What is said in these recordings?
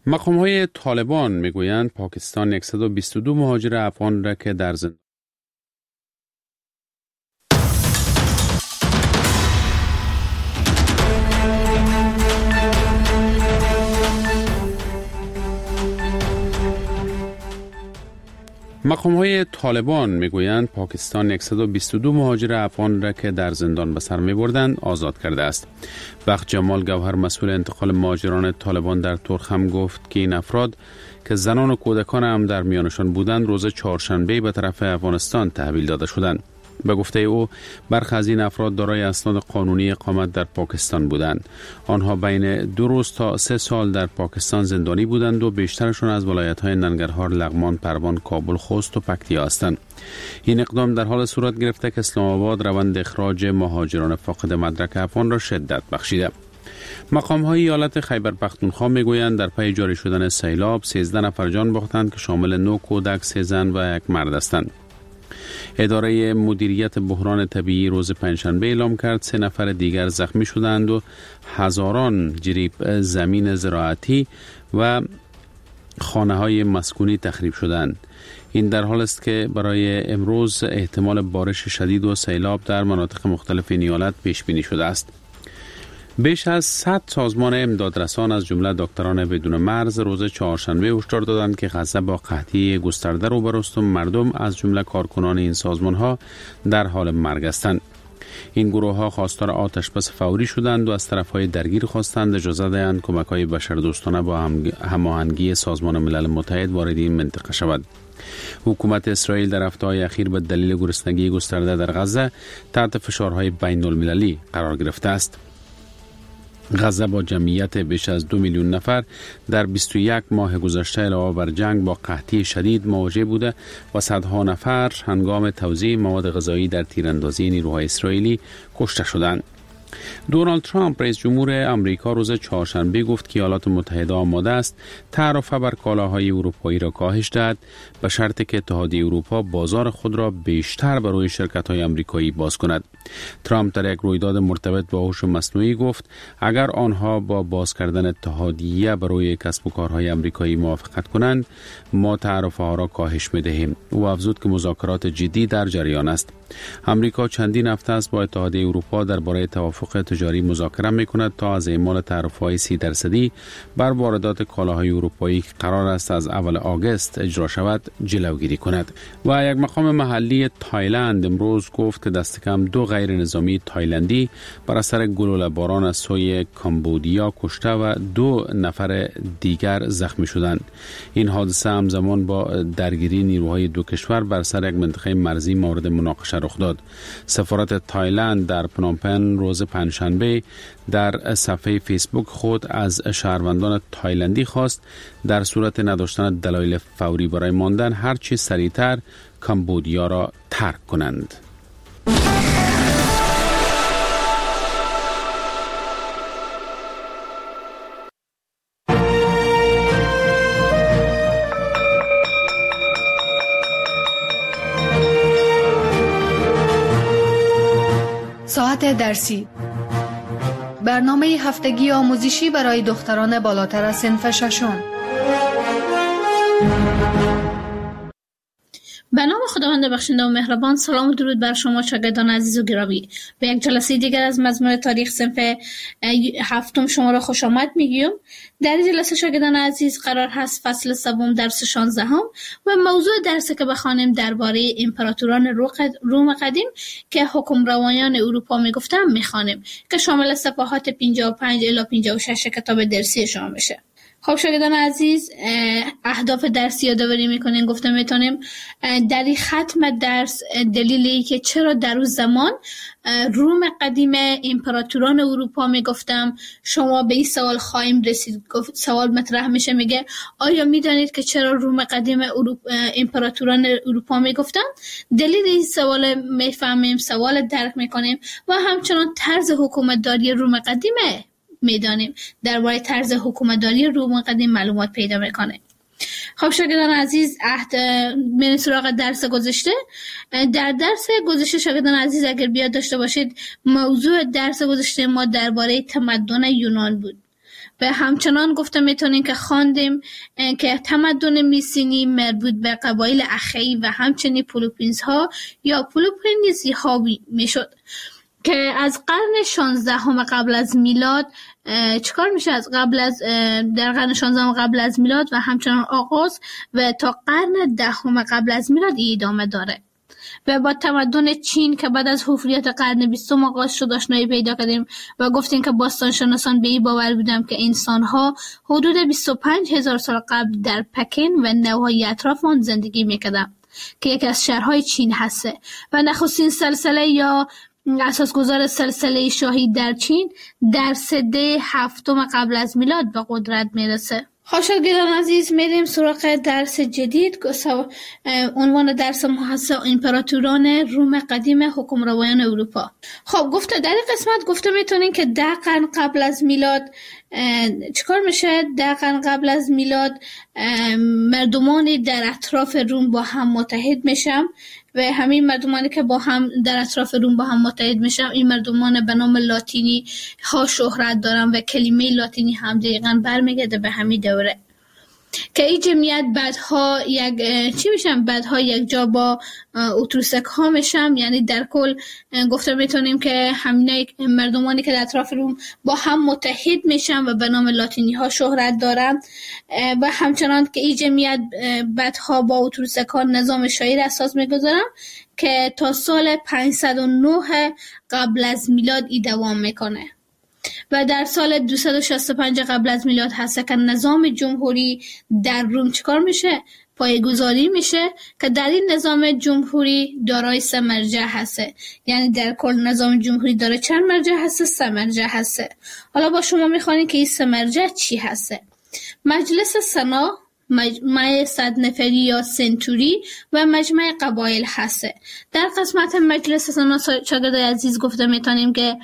مقام‌های طالبان میگویند پاکستان 122 مهاجر افغان را که در زندان مقام‌های طالبان میگویند پاکستان 122 مهاجر افغان را که در زندان به سر می‌بردند آزاد کرده است. بخت جمال گوهر مسئول انتقال مهاجران طالبان در ترخم گفت که این افراد که زنان و کودکان هم در میانشان بودند روز چهارشنبه به طرف افغانستان تحویل داده شدند. به گفته او برخی از این افراد دارای اسناد قانونی اقامت در پاکستان بودند. آنها بین 2 روز تا 3 سال در پاکستان زندانی بودند و بیشترشون از ولایت‌های ننگرهار، لغمان، پروان، کابل، خوست و پکتیا هستند. این اقدام در حال صورت گرفته که اسلام آباد روند اخراج مهاجران فاقد مدرک افغان را شدت بخشیده. مقام‌های ایالت خیبر پختونخوا میگویند در پی جاری شدن سیلاب 13 نفر جان باختند که شامل 9 کودک، 3 زن و 1 مرد هستند. اداره مدیریت بحران طبیعی روز پنجشنبه اعلام کرد 3 نفر دیگر زخمی شدند و هزاران جریب زمین زراعتی و خانه‌های مسکونی تخریب شدند. این در حال است که برای امروز احتمال بارش شدید و سیلاب در مناطق مختلف این ایالت پیش بینی شده است. بیش از 100 سازمان امدادرسان از جمله دکتران بدون مرز روز چهارشنبه هشدار دادند که غزه با قحطی گسترده روبرو است و مردم از جمله کارکنان این سازمان‌ها در حال مرگ هستند. این گروه‌ها خواستار آتش‌بس فوری شدند و از طرف‌های درگیر خواستند اجازه دهند کمک‌های بشردوستانه با هماهنگی سازمان ملل متحد وارد این منطقه شود. حکومت اسرائیل در هفته‌های اخیر به دلیل گرسنگی گسترده در غزه تحت فشارهای بین‌المللی قرار گرفته است. غزه با جمعیت بیش از 2 میلیون نفر در 21 ماه گذشته علاوه بر جنگ با قحطی شدید مواجه بوده و صدها نفر هنگام توزیع مواد غذایی در تیراندازی نیروهای اسرائیلی کشته شدند. دونالد ترامپ رئیس جمهور آمریکا روز چهارشنبه گفت که ایالات متحده آماده است تعرفه بر کالاهای اروپایی را کاهش دهد به شرطی که اتحادیه اروپا بازار خود را بیشتر برای شرکت‌های آمریکایی باز کند. ترامپ در یک رویداد مرتبط با هوش مصنوعی گفت اگر آنها با باز کردن اتحادیه برای کسب و کارهای آمریکایی موافقت کنند ما تعرفه ها را کاهش می‌دهیم. او افزود که مذاکرات جدی در جریان است. آمریکا چندین هفته است با اتحادیه اروپا درباره توافق تجاری مذاکره می‌کند تا از اعمال تعرفه‌های 30% بر واردات کالاهای اروپایی که قرار است از اول آگوست اجرا شود جلوگیری کند. و یک مقام محلی تایلند امروز گفت که دست کم 2 غیر نظامی تایلندی بر اثر گلوله باران از سوی کامبودیا کشته و 2 نفر دیگر زخمی شدند. این حادثه همزمان با درگیری نیروهای 2 کشور بر سر یک منطقه مرزی مورد مناقشه رخ داد. سفارت تایلند در پنومپن روز پنجشنبه در صفحه فیسبوک خود از شهروندان تایلندی خواست در صورت نداشتن دلایل فوری برای ماندن هر چه سریعتر کامبودیا را ترک کنند. ساعت درسی، برنامه هفتگی آموزشی برای دختران بالاتر از صنف ششم. به نام خداوند بخشنده و مهربان. سلام و درود بر شما شاگردان عزیز و گرامی. به یک جلسه دیگر از مضمون تاریخ صنف هفتم شما را خوش آمد میگیم. در این جلسه شاگردان عزیز قرار هست فصل سوم درس 16 و موضوع درسی که بخوانیم درباره امپراتوران روم قدیم که حکمرانان اروپا میگفتن میخوانیم که شامل صفحات 55 الی 56 کتاب درسی شما میشه. خب شاگردان عزیز، اهداف درسی یادآوری میکنیم. گفته میتونیم در این ختم درس دلیلی که چرا در اون زمان روم قدیم امپراتوران اروپا میگفتم شما به این سوال خواهیم رسید. سوال مطرح میشه، میگه آیا میدانید که چرا روم قدیم امپراتوران اروپا میگفتم؟ دلیل این سوال میفهمیم، سوال درک میکنیم و همچنان طرز حکومتداری روم قدیمه میدانیم. درباره طرز حکومتداری روم قدیم معلومات پیدا میکنه. خب شاگردان عزیز، من سراغ درس گذشته. در درس گذشته شاگردان عزیز اگر بیاد داشته باشید، موضوع درس گذشته ما درباره تمدن یونان بود و همچنان گفته میتونیم که خواندیم که تمدن میسینی مربوط به قبایل اخئی و همچنین پلوپونیز ها یا پلوپونیزی ها میشد که از قرن 16 قبل از میلاد چیکار میشه از در قرن 16 قبل از میلاد و همچنان آغاز و تا قرن 10 قبل از میلاد ادامه داره. و با تمدن چین که بعد از حفریت قرن 20 آغاز شد آشنایی پیدا کردیم و گفتیم که باستانشناسان به این باور بودند که انسان‌ها حدود 25,000 سال قبل در پکن و نواحی اطراف آن زندگی می‌کردند که یکی از شهرهای چین هسته و نخستین سلسله یا اساسگذار سلسله شاهی در چین در سده 7 قبل از میلاد به قدرت میرسه. شاگردان عزیز، میریم سراغ درس جدید. عنوان درس ما هست امپراتوران روم قدیم حکمروایان اروپا. خب گفته در این قسمت گفته میتونین که 10 قرن قبل از میلاد چیکار میشه؟ 10 قرن قبل از میلاد مردمانی در اطراف روم با هم متحد میشن و همین مردمانی که با هم در اطراف روم با هم متحد میشن این مردمان به نام لاتینی ها شهرت دارن و کلمه لاتینی هم دقیقاً برمیگرده به همین دوره که این جمعیت بعدها یک جا با اتروسک ها میشن. یعنی در کل گفته میتونیم که همین مردمانی که در اطراف روم با هم متحد میشن و به نام لاتینی ها شهرت دارن و همچنان که این جمعیت بعدها با اتروسک ها نظام شاهی را اساس میگذارن که تا سال 509 قبل از میلاد ای دوام میکنه و در سال 265 قبل از میلاد هست که نظام جمهوری در روم چیکار میشه؟ پایه‌گذاری میشه که در این نظام جمهوری دارای 3 مرجع هسته. یعنی در کل نظام جمهوری داره چند مرجع هسته؟ 3 مرجع هسته. حالا با شما میخوانیم که این 3 مرجع چی هسته؟ مجلس سنا، مجمع 100 نفری یا سنتوری و مجمع قبایل هسته. در قسمت مجلس سنا شاگرد عزیز گفته میتونیم که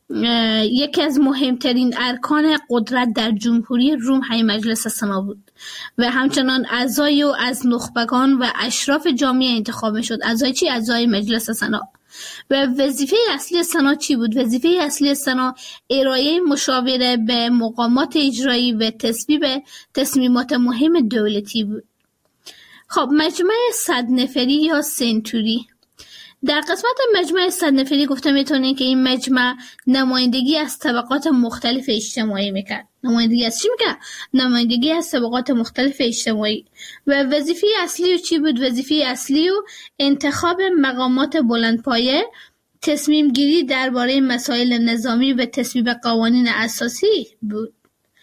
یکی از مهمترین ارکان قدرت در جمهوری روم همین مجلس سنا بود و همچنان اعضای و از نخبگان و اشراف جامعه انتخاب میشد. اعضای چی؟ اعضای مجلس سنا. و وظیفه اصلی سنا چی بود؟ وظیفه اصلی سنا ارائه مشاوره به مقامات اجرایی و تصویب تصمیمات مهم دولتی بود. خب مجمع 100 نفری یا سنتوری. در قسمت مجمع 100 نفری گفته میتونین که این مجمع نمایندگی از طبقات مختلف اجتماعی میکرد. نمایندگی از چی میکرد؟ نمایندگی از طبقات مختلف اجتماعی. و وظیفه اصلی چی بود؟ وظیفه اصلی و انتخاب مقامات بلندپایه، تصمیم گیری درباره مسائل نظامی و تصویب قوانین اساسی بود.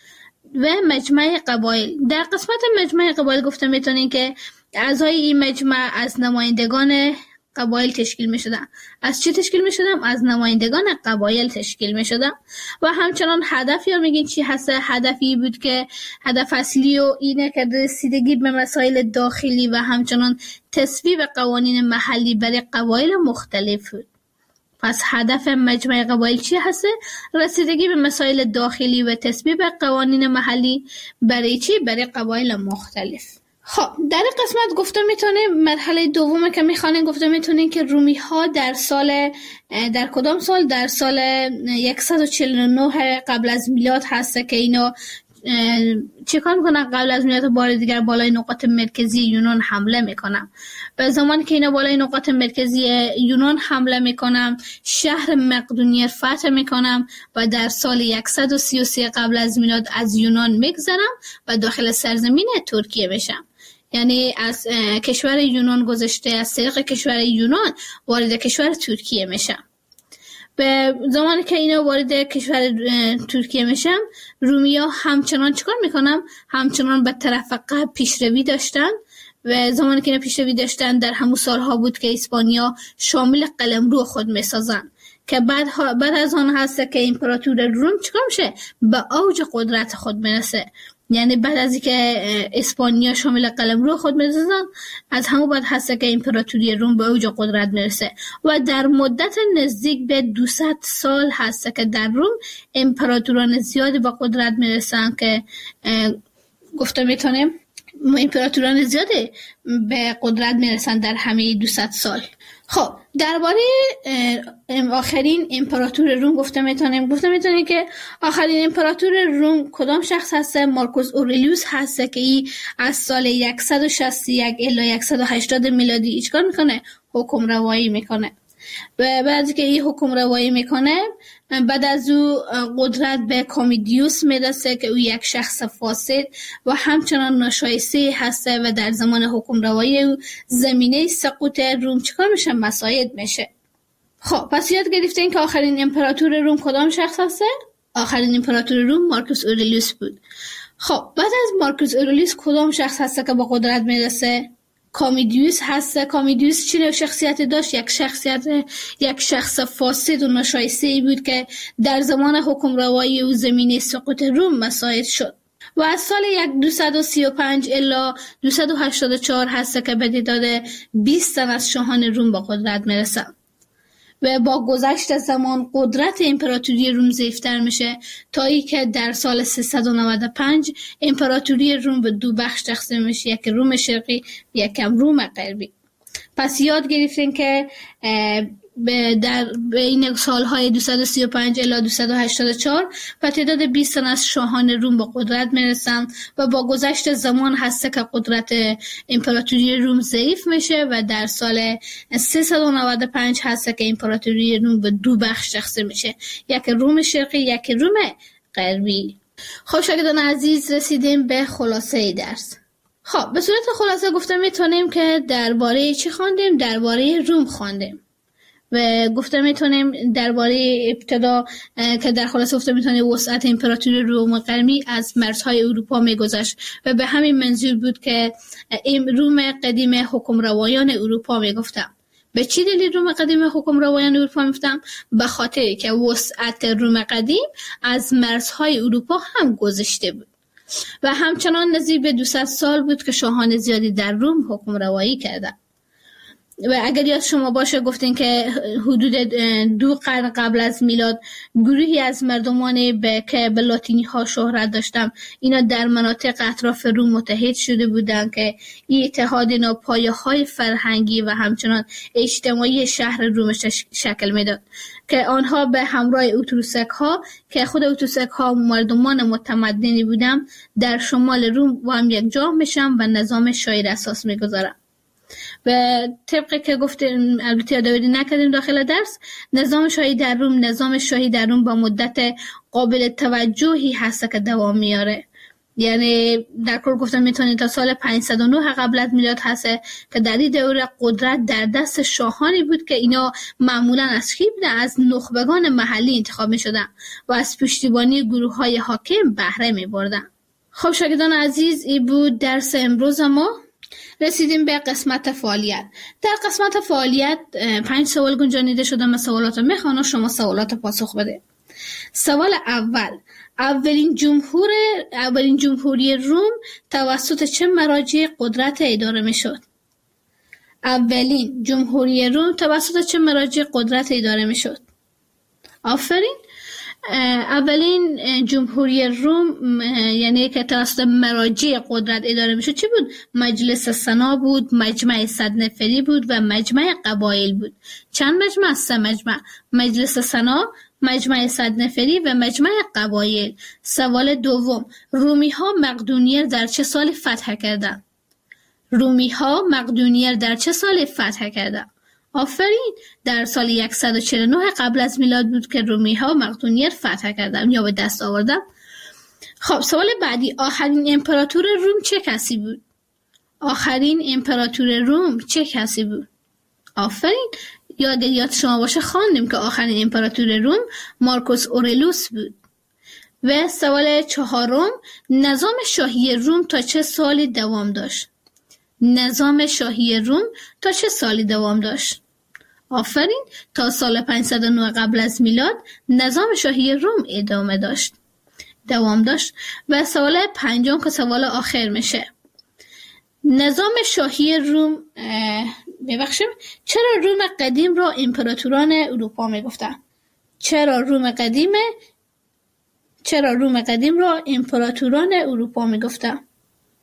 و مجمع قبایل. در قسمت مجمع قبایل گفته میتونین که اعضای این مجمع از نمایندگان قبایل تشکیل می شدن. از چی تشکیل می شدن؟ از نمایندگان قبایل تشکیل می شدن. و همچنان هدف یا میگین چی هست؟ هدفی بود که هدف اصلی و اینه که رسیدگی به مسائل داخلی و همچنان تصویب قوانین محلی برای قبایل مختلف بود. پس هدف مجمع قبایل چی هست؟ رسیدگی به مسائل داخلی و تصویب قوانین محلی برای چی؟ برای قبایل مختلف. خب در این قسمت گفته میتونه مرحله دومه که میخوانیم گفته میتونین که رومی ها در کدام سال؟ در سال 149 قبل از میلاد هسته که اینا چیکار میکنن؟ قبل از میلاد بار دیگر بالای نقاط مرکزی یونان حمله میکنن. به زمانی که اینا بالای نقاط مرکزی یونان حمله میکنن شهر مقدونیه فتح میکنن و در سال 133 قبل از میلاد از یونان میگذرن و داخل سرزمین ترکیه میشن. یعنی از کشور یونان گذشته، از طریق کشور یونان وارد کشور ترکیه میشن. به زمانی که اینا وارد کشور ترکیه میشن رومیا همچنان چیکار میکنن؟ همچنان به طرف غرب پیشروی داشتن و زمانی که اینا پیشروی داشتن در همون سالها بود که اسپانیا شامل قلمرو خود میسازن که بعد از آن هست که امپراتور روم چیکار میشه؟ به اوج قدرت خود میرسه. یعنی بعد از اینکه اسپانیا شامل قلمرو خود می‌سازن از همون بعد هست که امپراتوری روم به اوج قدرت میرسه و در مدت نزدیک به 200 سال هست که در روم امپراتوران زیادی به قدرت میرسن که گفته میتونیم امپراتوران زیاده به قدرت میرسن در همه 200 سال. خب درباره آخرین امپراتور روم گفته میتونیم که آخرین امپراتور روم کدام شخص هسته؟ مارکوس اورلیوس هسته که ای از سال 161 الی 180 میلادی چیکار میکنه؟ حکم روایی میکنه. و بعد که این حکم روایی میکنه بعد از او قدرت به کامیدیوس میرسه که او یک شخص فاسد و همچنان ناشایسته هسته و در زمان حکم روایی او زمینه سقوط روم چیکار میشه؟ مساعد میشه. خب پس یاد گرفتین که آخرین امپراتور روم کدام شخص هسته؟ آخرین امپراتور روم مارکوس اورلیوس بود. خب بعد از مارکوس اورلیوس کدام شخص هسته که با قدرت میرسه؟ کامیدیوس هسته. کامیدیوس چه شخصیت داشت؟ یک شخص فاسد و ناشایسته بود که در زمان حکم روایی و زمینه سقوط روم مساعد شد و از سال 235 الی 284 هسته که به تعداد 20 تن از شاهان روم با قدرت میرسه و با گذشت زمان قدرت امپراتوری روم ضعیف‌تر میشه تا اینکه در سال 395 امپراتوری روم به دو بخش تقسیم میشه، یک روم شرقی و یک روم غربی. پس یاد گرفتین که در بین سالهای 235 الی 284 و تعداد 20 تن از شاهان روم با قدرت میرسن و با گذشت زمان هسته که قدرت امپراتوری روم ضعیف میشه و در سال 395 هسته که امپراتوری روم به دو بخش تقسیم میشه، یک روم شرقی یک روم غربی. خب شاگردان عزیز رسیدیم به خلاصه درس. خب به صورت خلاصه گفته میتونیم که درباره چی خواندیم؟ درباره روم خواندیم و گفته میتونیم درباره ابتدا که در خلاصه گفته میتونیم وسعت امپراتوری روم غربی از مرزهای اروپا میگذشت و به همین منظور بود که روم قدیم حکم روایان اروپا میگفتم. به چی دلیل روم قدیم حکم روایان اروپا میگفتم؟ به خاطر که وسعت روم قدیم از مرزهای اروپا هم گذشته بود و همچنان نزدیک به 200 سال بود که شاهان زیادی در روم حکم روایی کردند. و اگر یاد شما باشه گفتین که حدود 2 قرن قبل از میلاد گروهی از مردمان که به لاتینی ها شهرت داشتن اینا در مناطق اطراف روم متحد شده بودن که این اتحاد اینا پایه های فرهنگی و همچنان اجتماعی شهر روم شکل میداد که آنها به همراه اتروسک ها که خود اتروسک ها مردمان متمدنی بودن در شمال روم و هم یک جا میشن و نظام شاهی را اساس میگذارن. و طبقی که گفتیم البته یادآوری نکردیم داخل درس، نظام شاهی در روم با مدت قابل توجهی هست که دوام میاره. یعنی در کل گفتم میتونید تا سال 509 قبل از میلاد هست که در این دوره قدرت در دست شاهانی بود که اینا معمولا از کی بودن؟ از نخبگان محلی انتخاب میشدن و از پشتیبانی گروه های حاکم بهره میبردن. خب شاگردان عزیز این بود درس امروز ما. رسیدیم به قسمت فعالیت. در قسمت فعالیت 5 سوال گنجانیده شده. من سوالات رو میخوانم، شما سوالات پاسخ بده. سوال اول: اولین جمهوری روم توسط چه مراجع قدرت اداره میشد؟ اولین جمهوری روم توسط چه مراجع قدرت اداره میشد؟ آفرین. اولین جمهوری روم یعنی که توسط مراجع قدرت اداره میشد چی بود؟ مجلس سنا بود، مجمع 100 نفری بود و مجمع قبایل بود. چند مجمع؟ 3 مجمع: مجلس سنا، مجمع 100 نفری و مجمع قبایل. سوال دوم: رومی ها مقدونیه در چه سال فتح کردند؟ آفرین. در سال 149 قبل از میلاد بود که رومی ها مقدونیه فتح کردند یا به دست آوردن. خب سوال بعدی: آخرین امپراتور روم چه کسی بود؟ آفرین. یاد شما باشه خواندیم که آخرین امپراتور روم مارکوس اورلیوس بود. و سوال چهارم: نظام شاهی روم تا چه سالی دوام داشت؟ آفرین. تا سال 509 قبل از میلاد نظام شاهی روم دوام داشت. و سوال پنجم که سوال آخر میشه: نظام شاهی روم چرا روم قدیم را امپراتوران اروپا میگفتن؟ چرا روم قدیم را امپراتوران اروپا میگفتن؟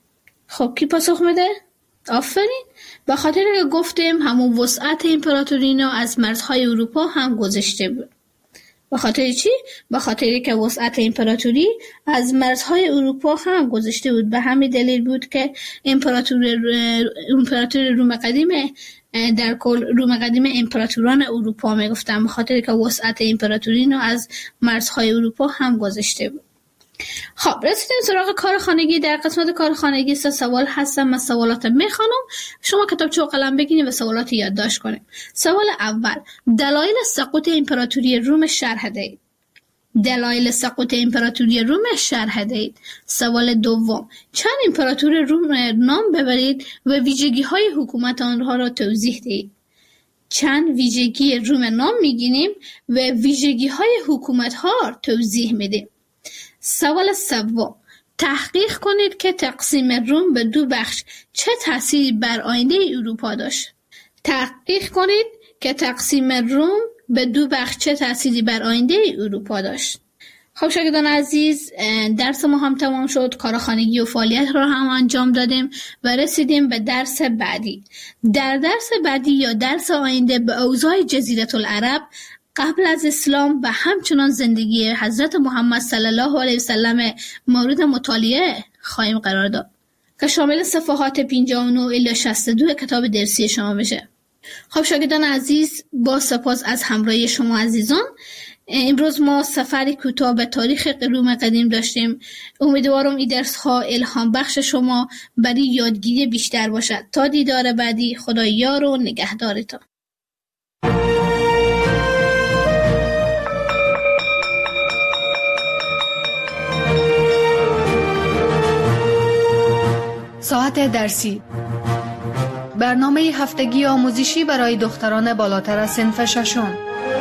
خب کی پاسخ میده؟ آفرین. به خاطر که گفتیم همون وسعت امپراتورینا از مرزهای اروپا هم گذشته بود. به خاطر چی؟ به خاطر که وسعت امپراتوری از مرزهای اروپا هم گذشته بود. به همین دلیل بود که امپراتوری روم قدیم در کل روم قدیم امپراتوران اروپا میگفتن، به خاطر که وسعت امپراتوری از مرزهای اروپا هم گذشته بود. خب رسیدیم سراغ کار خانگی. در قسمت کار خانگی 3 سوال هستم. من سوالات میخوانم، شما کتابچه و قلم بگیرید و سوالات یادداشت کنید. سوال اول: دلایل سقوط امپراتوری روم شرح دهید. دلایل سقوط امپراتوری روم شرح دهید. سوال دوم: چند امپراتور روم نام ببرید و ویژگی‌های حکومت آنها را توضیح دهید. چند ویژگی روم نام میگیریم و ویژگی‌های حکومت‌ها را توضیح میدیم. سوال سوم: تحقیق کنید که تقسیم روم به 2 بخش چه تأثیری بر آینده اروپا داشت. تحقیق کنید که تقسیم روم به 2 بخش چه تأثیری بر آینده اروپا داشت. خب شاگردان عزیز، درس ما هم تمام شد. کار خانگی و فعالیت را هم انجام دادیم و رسیدیم به درس بعدی. در درس بعدی یا درس آینده به اوضاع جزیره العرب قبل از اسلام و همچنان زندگی حضرت محمد صلی الله علیه وسلم مورد مطالعه خواهیم قرار داد که شامل صفحات 59 الی 62 کتاب درسی شما بشه. خب شاگردان عزیز، با سپاس از همراهی شما عزیزان. امروز ما سفری کوتاه به تاریخ روم قدیم داشتیم. امیدوارم این درس ها الهام بخش شما برای یادگیری بیشتر باشد. تا دیدار بعدی، خدا یار و نگهدارتان. ساعت درسی، برنامه هفتگی آموزشی برای دختران بالاتر از صنف ششم.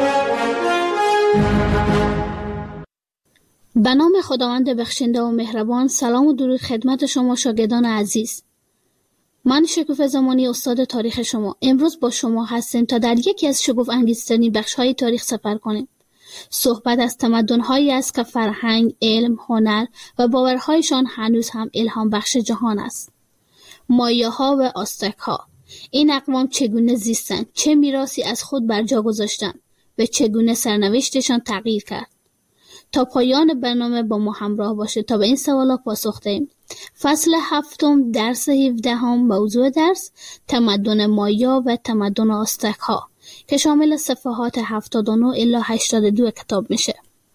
به نام خداوند بخشنده و مهربان. سلام و درود خدمت شما شاگردان عزیز. من شکوفه زمانی، استاد تاریخ شما. امروز با شما هستیم تا در یکی از شگفت انگیزترین بخش‌های تاریخ سفر کنیم. صحبت از تمدن‌هایی است که فرهنگ، علم، هنر و باورهایشان هنوز هم الهام بخش جهان است. مایاها و آستک‌ها. این اقوام چگونه زیستند، چه میراثی از خود بر جا گذاشتند و چگونه سرنوشتشان تغییر کرد. تا پایان برنامه با ما همراه باشه تا به این سوالا پاسخ دهیم. فصل 7 درس 17 موضوع درس تمدن مایا و تمدن آستک‌ها که شامل صفحات 79 الی 82 کتاب میشه.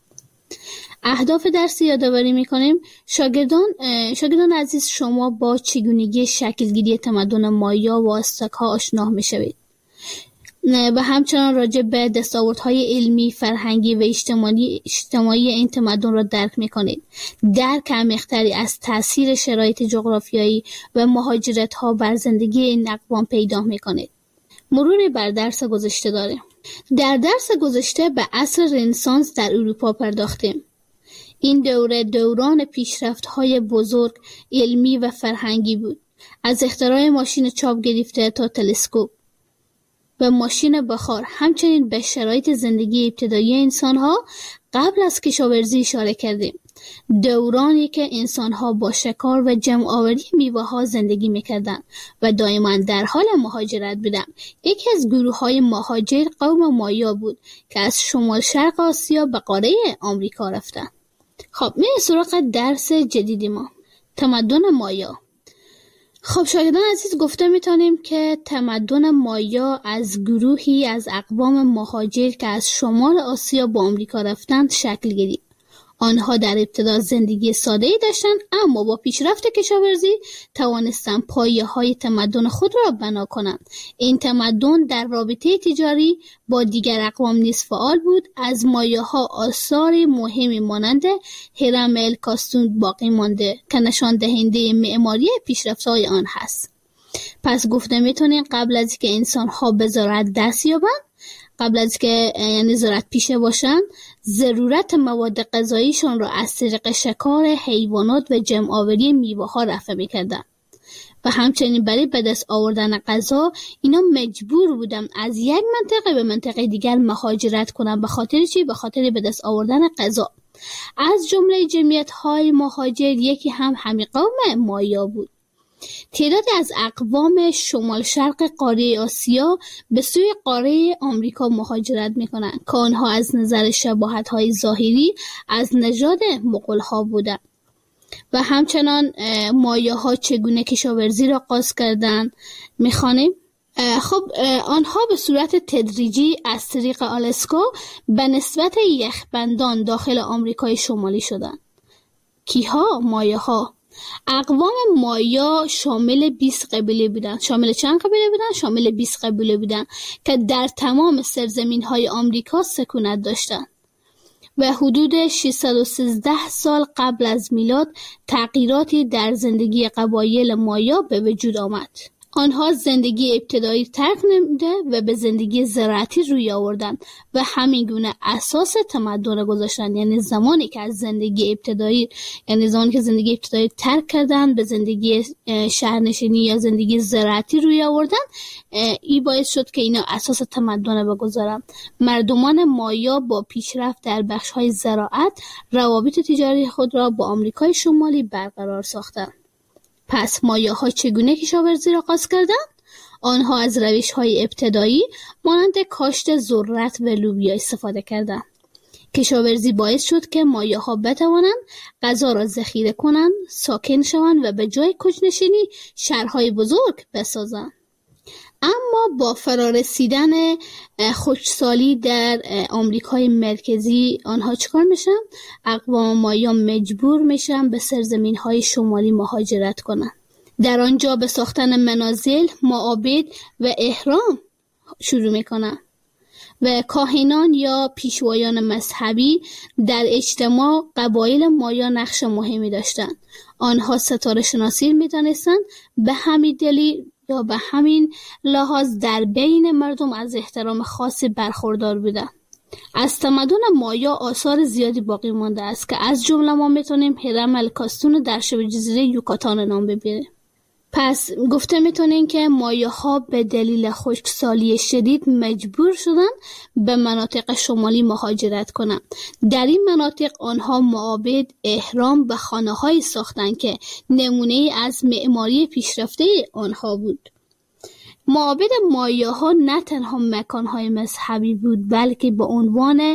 اهداف درسی یادآوری میکنیم. شاگردان عزیز، شما با چگونگی شکلگیری تمدن مایا و آستک‌ها آشنا میشوید و همچنان راجع به دستاوردهای علمی، فرهنگی و اجتماعی این تمدن را درک میکنید. درک عمیق‌تری از تاثیر شرایط جغرافیایی و مهاجرت‌ها بر زندگی این اقوام پیدا میکنید. مروری بر درس گذشته داریم. در درس گذشته به عصر رنسانس در اروپا پرداختیم. این دوره دوران پیشرفت‌های بزرگ علمی و فرهنگی بود. از اختراع ماشین چاپ گرفته تا تلسکوپ و ماشین بخار، همچنین به شرایط زندگی ابتدایی انسان‌ها قبل از کشاورزی اشاره کردیم. دورانی که انسان‌ها با شکار و جمع‌آوری میوه‌ها زندگی می‌کردند و دائما در حال مهاجرت بودند. یکی از گروه‌های مهاجر قوم مایا بود که از شمال شرق آسیا به قاره آمریکا رفتند. خب میریم سراغ درس جدیدی ما، تمدن مایا. خب شاگردان عزیز، گفته میتونیم که تمدن مایا از گروهی از اقوام مهاجر که از شمال آسیا با آمریکا رفتند شکل گرفت. آنها در ابتدا زندگی ساده‌ای داشتند، اما با پیشرفت کشاورزی توانستند پایه‌های تمدن خود را بنا کنند. این تمدن در رابطه تجاری با دیگر اقوام نیز فعال بود. از مایاها آثار مهمی مانند هرم الکاستون باقی مانده که نشان دهنده معماری پیشرفت‌های آن هست. پس گفته میتونیم قبل از اینکه انسان‌ها به زراعت دست یابند، قبل از که زراعت پیشه باشند، ضرورت مواد غذاییشان را از طریق شکار حیوانات و جمع‌آوری میوه‌ها رفع می‌کردند و همچنین برای به دست آوردن غذا اینا مجبور بودن از یک منطقه به منطقه دیگر مهاجرت کنند. به خاطر چی؟ به خاطر به دست آوردن غذا. از جمله جمعیت‌های مهاجر یکی هم همین قوم مایا بود. تعدادی از اقوام شمال شرق قاره آسیا به سوی قاره آمریکا مهاجرت میکنند که آنها از نظر شباهت‌های ظاهری از نژاد مغول‌ها بودند. و همچنان مایاها چگونه کشاورزی را آغاز کردند میخوانیم. خب آنها به صورت تدریجی از طریق آلاسکا به نسبت یخبندان داخل آمریکای شمالی شدند. کیها؟ مایاها. اقوام مایا شامل 20 قبیله بودند. شامل چند قبیله بودند؟ شامل 20 قبیله بودند که در تمام سرزمین‌های آمریکا سکونت داشتند. و حدود 613 سال قبل از میلاد تغییراتی در زندگی قبایل مایا به وجود آمد. آنها زندگی ابتدایی ترک نموده و به زندگی زراعتی روی آوردند و همین گونه اساس تمدن گذاشتند. یعنی زمانی که زندگی ابتدایی ترک کردند به زندگی شهرنشینی یا زندگی زراعتی روی آوردند، این باعث شد که اینا اساس تمدن بگذارند. مردمان مایا با پیشرفت در بخش‌های زراعت روابط تجاری خود را با آمریکای شمالی برقرار ساختند. پس مایاها چگونه کشاورزی را آغاز کردند؟ آنها از روش‌های ابتدایی مانند کاشت ذرت و لوبیا استفاده کردند. کشاورزی باعث شد که مایاها بتوانند غذا را ذخیره کنند، ساکن شوند و به جای کوچ‌نشینی شهرهای بزرگ بسازند. اما با فرارسیدن خشکسالی در آمریکای مرکزی آنها چکار میشن؟ اقوام مایا مجبور میشن به سرزمین‌های شمالی مهاجرت کنند. در آنجا به ساختن منازل، معابد و احرام شروع میکنن و کاهنان یا پیشوایان مذهبی در اجتماع قبایل مایا نقش مهمی داشتند. آنها ستاره شناسی میدانستند، به همین دلیل یا به همین لحاظ در بین مردم از احترام خاصی برخوردار بودند. از تمدن مایا آثار زیادی باقی مانده است که از جمله ما میتونیم هرم الکاستون در شبه جزیره یوکاتان نام ببریم. پس گفته میتونیم که مایاها به دلیل خشکسالی شدید مجبور شدن به مناطق شمالی مهاجرت کنند. در این مناطق آنها معابد، احرام و خانه‌هایی ساختند که نمونه از معماری پیشرفته آنها بود. معابد مایاها نه تنها مکان‌های مذهبی بود، بلکه به عنوان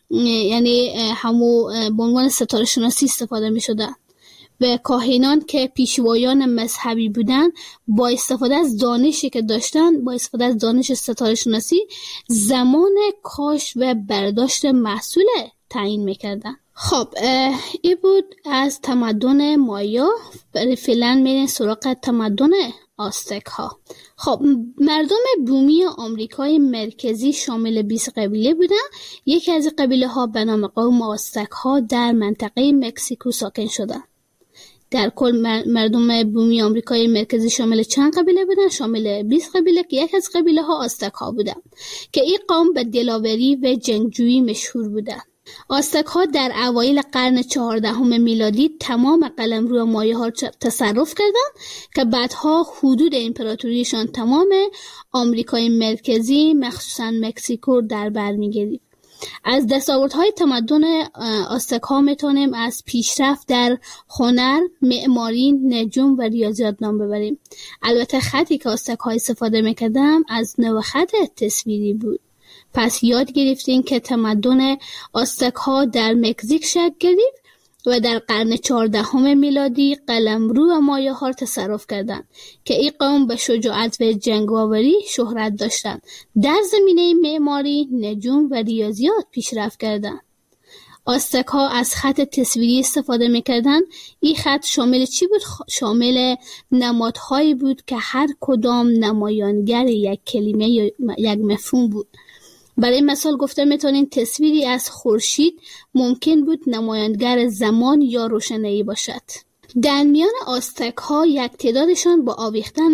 ستاره شناسی استفاده می‌شدند. و کاهنان که پیشوایان مذهبی بودند با استفاده از دانشی که داشتند، با استفاده از دانش ستاره شناسی زمان کاشت و برداشت محصول تعیین میکردند. خب این بود از تمدن مایا. برای فعلا میریم سراغ تمدن آستک ها. خب مردم بومی آمریکای مرکزی شامل 20 قبیله بودند. یکی از قبیله ها به نام قوم آستک ها در منطقه مکزیکو ساکن شدند. در کل مردم بومی آمریکای مرکزی شامل چند قبیله بودند؟ شامل 20 قبیله که یک از قبیله ها آستک ها بودند که این قوم به دلاوری و جنگجویی مشهور بودند. آستک ها در اوایل قرن 14 میلادی تمام قلمرو مایه ها تصرف کردند که بعدها حدود امپراتوریشان تمام آمریکای مرکزی مخصوصا مکزیکو در بر می‌گرفت. از دستاوردهای تمدن آستک ها میتونیم از پیشرفت در هنر، معماری، نجوم و ریاضیات نام ببریم. البته خطی که آستک ها استفاده میکردن از نوع خط تصویری بود. پس یاد گرفتیم که تمدن آستک ها در مکزیک شکل گرفت و در قرن 14 میلادی قلمرو مایه ها تصرف کردند که این قوم به شجاعت و جنگاوری شهرت داشتند. در زمینه معماری، نجوم و ریاضیات پیشرفت کردند. آستک ها از خط تصویری استفاده میکردند. این خط شامل چی بود؟ شامل نمادهایی بود که هر کدام نمایانگر یک کلمه یا یک مفهوم بود. برای مثال گفته میتونین تصویری از خورشید ممکن بود نمایانگر زمان یا روشنایی باشد. در میان آستک ها یک تعدادشان با آویختن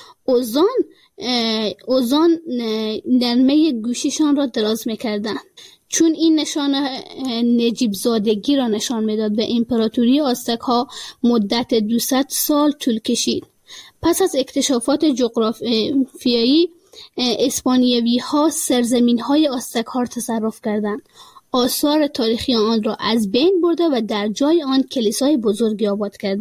اوزان نرمه گوشیشان را دراز میکردند، چون این نشان نجیب زادگی را نشان میداد و امپراتوری آستک ها مدت 200 سال طول کشید. پس از اکتشافات جغرافیایی اسپانیایی ها سرزمین های آستک ها را تصرف کردند. آثار تاریخی آن را از بین برده و در جای آن کلیسای بزرگی آباد کردند.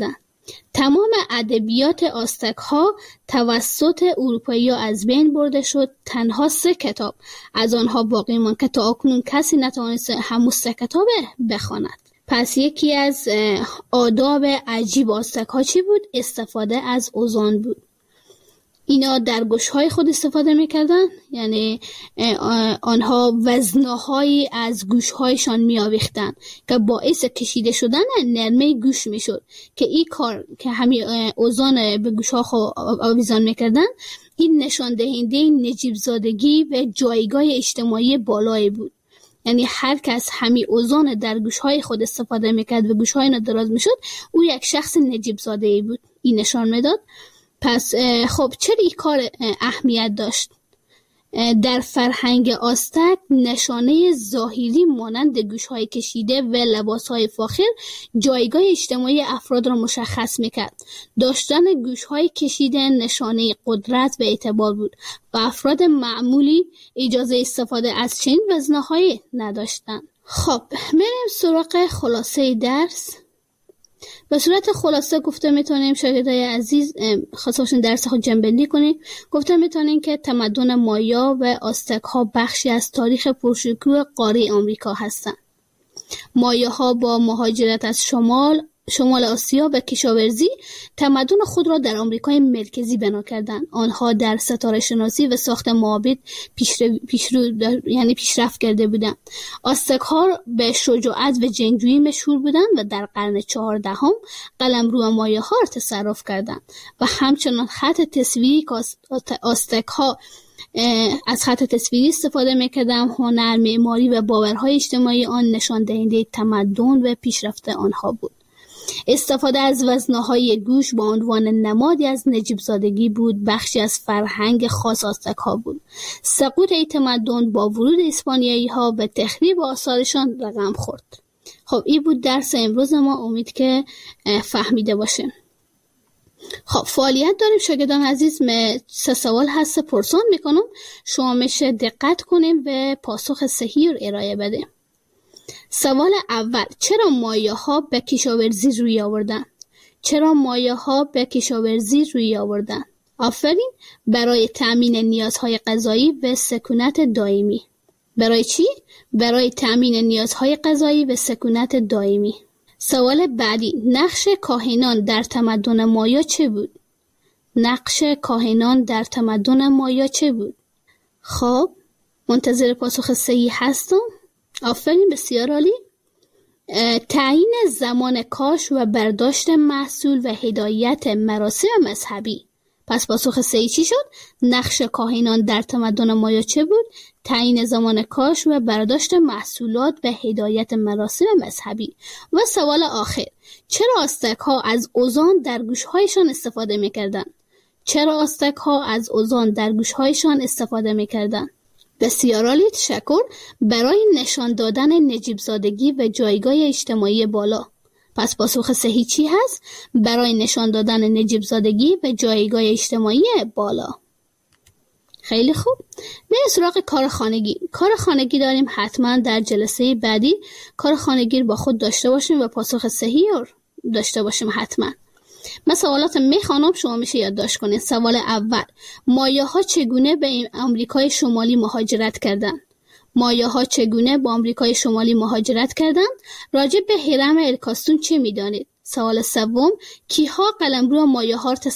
تمام ادبیات آستک ها توسط اروپایی ها از بین برده شد. تنها 3 کتاب از آنها باقی ماند که تا اکنون کسی نتوانست همون 3 کتاب بخواند. پس یکی از آداب عجیب آستک ها چی بود؟ استفاده از اوزان بود. اینا در گوشهای خود استفاده میکردن، یعنی آنها وزنهایی از گوشهایشان میآویختن که باعث کشیده شدن نرمه گوش میشد که این کار که همین اوزان به گوشها آویزان میکردن، این نشان دهنده نجیب زادگی و جایگاه اجتماعی بالایی بود. یعنی هر کس همین اوزان در گوشهای خود استفاده میکرد و گوشهای اینا دراز میشد، او یک شخص نجیب زاده‌ای بود. این نشان میداد. پس خب چرا این کار اهمیت داشت؟ در فرهنگ آستک نشانه ظاهری مانند گوشهای کشیده و لباسهای فاخر جایگاه اجتماعی افراد را مشخص میکرد. داشتن گوشهای کشیده نشانه قدرت و اعتبار بود و افراد معمولی اجازه استفاده از چنین وزنهایی نداشتند. خب میریم سراغ خلاصه درس. به صورت خلاصه گفته میتونیم شاگردای عزیز خاصاشون درس خود جنبندی کنیم. گفته میتونیم که تمدن مایا و آستک ها بخشی از تاریخ پرشکوه قاره آمریکا هستند. مایاها با مهاجرت از شمال آسیا و کشاورزی تمدن خود را در آمریکای مرکزی بنا کردند. آنها در ستاره شناسی و ساخت معابد پیشرفت کرده بودند. آستک ها به شجاعت و جنگجویی مشهور بودند و در قرن 14 قلمرو مایاها را تصرف کردند و همچنان خط تصویری که آستک ها از خط تصویری استفاده می‌کردند، هنر، معماری و باورهای اجتماعی آن نشان دهنده تمدن و پیشرفت آنها بود. استفاده از وزنه‌های گوش با عنوان نمادی از نجیب زادگی بود، بخشی از فرهنگ خاص آستک ها بود. سقوط این تمدن با ورود اسپانیایی ها به تخریب آثارشان رقم خورد. خب این بود درس امروز ما، امید که فهمیده باشه. خب فعالیت داریم شاگردان عزیز. 3 سوال هست پرسان میکنم، شما میشه دقت کنیم و پاسخ صحیح رو ارائه بده. سوال اول، چرا مایاها به کشاورزی روی آوردن؟ آفرین، برای تأمین نیازهای غذایی و سکونت دائمی. برای چی؟ برای تأمین نیازهای غذایی و سکونت دائمی. سوال بعدی، نقش کاهنان در تمدن مایا چه بود؟ خب منتظر پاسخ صحیح هستم. آفرین، بسیار عالی. تعیین زمان کاشت و برداشت محصول و هدایت مراسم مذهبی. پس پاسخ صحیح چی شد؟ نقش کاهنان در تمدن مایا چه بود؟ تعیین زمان کاشت و برداشت محصولات و هدایت مراسم مذهبی. و سوال آخر، چرا آستک ها از اوزان در گوشهایشان استفاده میکردند؟ بسیار عالی، تشکر. برای نشان دادن نجیب زادگی و جایگاه اجتماعی بالا. پس پاسخ صحیح چی هست؟ برای نشان دادن نجیب زادگی و جایگاه اجتماعی بالا. خیلی خوب. بریم سراغ کار خانگی. کار خانگی داریم، حتما در جلسه بعدی کار خانگی رو با خود داشته باشیم و پاسخ صحیح رو داشته باشیم حتما. من سوالات میخوانم، شما میشه یادداشت کنید. سوال اول، مایاها چگونه به آمریکای شمالی مهاجرت کردند؟ راجع به هرم الکاستون چه میدانید؟ سوال سوم، کیها قلمرو مایاها را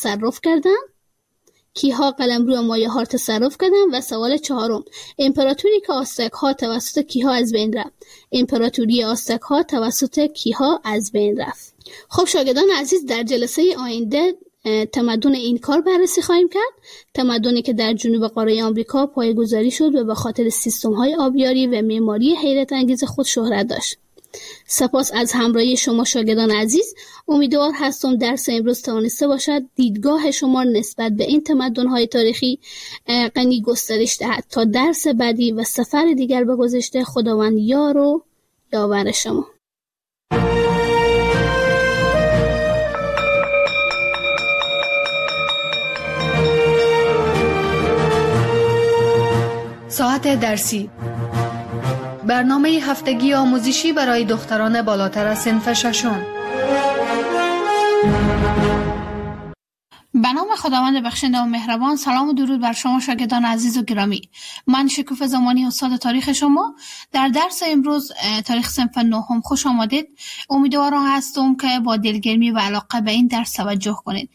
تصرف کردند؟ و سوال چهارم، امپراتوری که آستک ها توسط کیها از بین رفت؟ خب شاگردان عزیز، در جلسه آینده تمدن این کار بررسی خواهیم کرد. تمدنی که در جنوب قاره آمریکا پایه‌گذاری شد و به خاطر سیستم‌های آبیاری و معماری حیرت انگیز خود شهرت داشت. سپاس از همراهی شما شاگردان عزیز. امیدوار هستم درس امروز توانسته باشد دیدگاه شما نسبت به این تمدن‌های تاریخی غنی گسترش دهد. تا درس بعدی و سفر دیگر به گذشته، خداوند یار و یاور شما. ساعت درسی، برنامه هفتگی آموزشی برای دختران بالاتر از صنف 6. به نام خداوند بخشنده و مهربان. سلام و درود بر شما شاگردان عزیز و گرامی. من شکوفه زمانی استاد تاریخ شما. در درس امروز تاریخ صنف نهم خوش آمدید. امیدوارم هستم که با دلگرمی و علاقه به این درس توجه کنید.